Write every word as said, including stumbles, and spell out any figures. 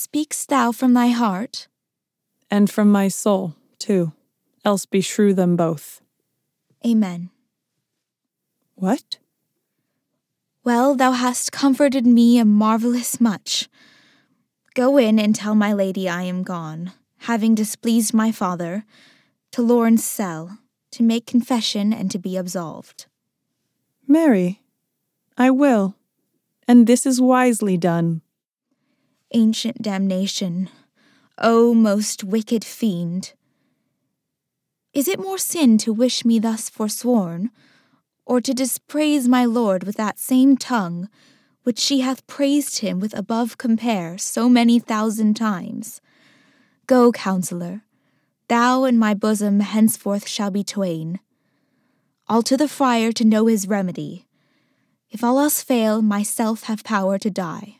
Speak'st thou from thy heart? And from my soul, too, else beshrew them both. Amen. What? Well, thou hast comforted me a marvellous much. Go in and tell my lady I am gone, having displeased my father, to Lawrence cell, to make confession and to be absolved. Marry, I will, and this is wisely done. Ancient damnation, O most wicked fiend! Is it more sin to wish me thus forsworn, or to dispraise my lord with that same tongue which she hath praised him with above compare so many thousand times? Go, counsellor, thou and my bosom henceforth shall be twain. I'll to the friar to know his remedy. If all else fail, myself have power to die.